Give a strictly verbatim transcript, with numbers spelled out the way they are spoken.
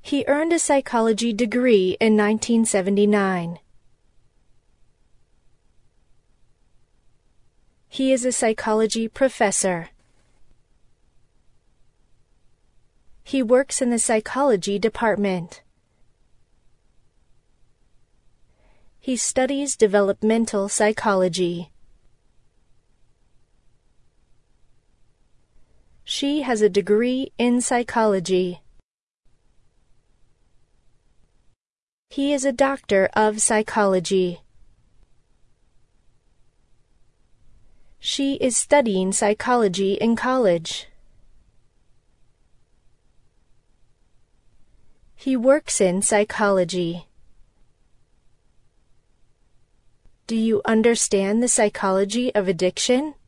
He earned a psychology degree in nineteen seventy-nine. He is a psychology professor. He works in the psychology department. He studies developmental psychology. She has a degree in psychology. He is a doctor of psychology. She is studying psychology in college. He works in psychology. Do you understand the psychology of addiction?